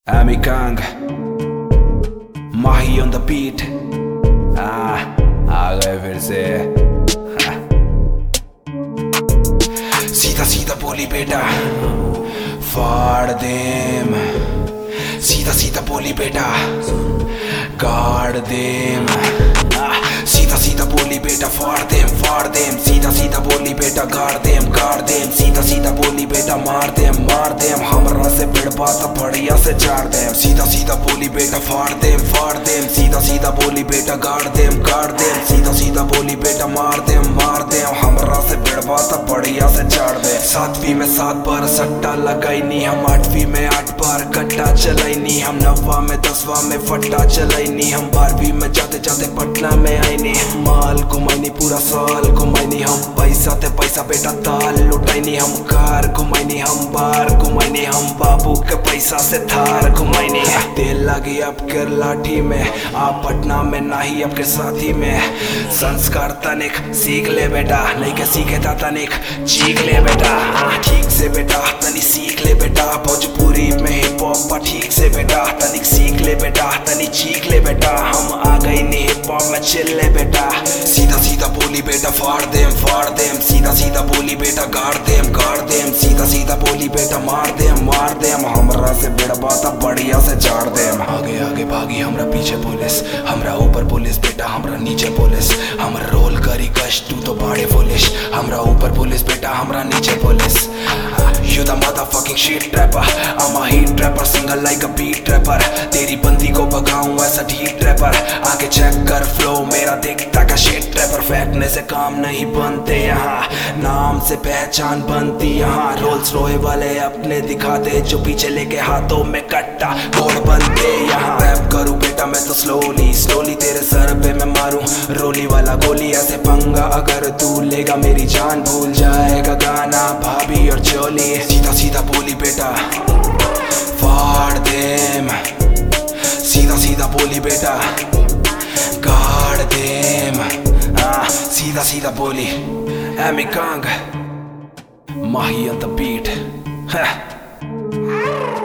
Ami Kang, Mahi on the beat. आ गए फिर से। सीधा सीधा बोली बेटा, फाड़ देम। सीधा सीधा बोली बेटा, गाड़ देम। सीधा सीधा बोली बेटा, फाड़ देम फाड़ देम। सीधा सीधा बोली बेटा, गाड़ देम गाड़ देम। सीधा सीधा बोली बेटा, मार देम मार देम। हमरा से भिड़ पाता बढ़िया से चार देम। सीधा सीधा बोली बेटा, फाड़ देम फाड़ देम। सीधा सीधा बोली बेटा, गाड़ देम गाड़ देम। सीधा सीधा बोली बेटा, मार देम मार देम। हमरा से भिड़ पाता बढ़िया से चार देम। 7वीं में 7 बार सट्टा लगाई नी हम। 8वीं में 8 बार कट्टा चलाई नी हम। 9वां में 10वां में फट्टा चलाई नी हम। 12वीं में जाते जाते पटना में आई नी। माल घुमाई पूरा साल घुमाई हम। पैसा ते पैसा बेटा ताल लुटाई हम। कार घुमाई हम, बार घुमाई हम। बाबू के पैसा से थार घुमाई। तेल लगी अब कर लाठी में, आप पटना में नहीं अब के साथी में। संस्कार तनिक सीख ले बेटा, नहीं के सीखे था तनिक चीख ले बेटा। ठीक से बेटा तनिक सीख ले बेटा। भोजपुरी में हिप हॉप ठीक से बेटा तनिक सीख ले बेटा, तनिक चीख ले बेटा। हम आ गई नहीं हिप हॉप में चिल ले बेटा। सीधा सीधा बोली बेटा, फाड़ देम फाड़ देम। सीधा सीधा बोली बेटा, गाड़ देम गाड़ देम। सीधा सीधा बोली बेटा, मार देम मार देम। हमरा से बिड़बाता बढ़िया से चाड़ देम। आगे आगे भागी हमरा पीछे पुलिस, हमरा ऊपर पुलिस बेटा हमरा नीचे पुलिस। हमरा रोल करी गश्त तू तो बाड़े पुलिस। हमरा ऊपर पुलिस बेटा हमरा नीचे police. You the motherfucking shit rapper, I'm a heat rapper, single like a beat rapper। तेरी बंदी को भगाऊं ऐसा ठीक रैपर। आगे चेक कर फ्लो मेरा देखता का shit rapper। फेंकने से काम नहीं बनते यहाँ, नाम से पहचान बनती यहाँ। रोल्स रॉय वाले अपने दिखाते, जो पीछे लेके हाथों में कट्टा घोड़ बनते यहाँ। रैप करूँ बेटा मैं तो स्लोली स्लोली, तेरे सर पे मैं मारूं रोली वाला गोली। ऐसे पंगा अगर तू लेगा मेरी जान भूल जाएगा गाना भाभी और चोली। सीधा सीधा बोली बेटा, फाड़ देम। सीधा सीधा बोली बेटा, गाड़ देम। सीधा सीधा बोली। Ami Kang, Mahi on the beat।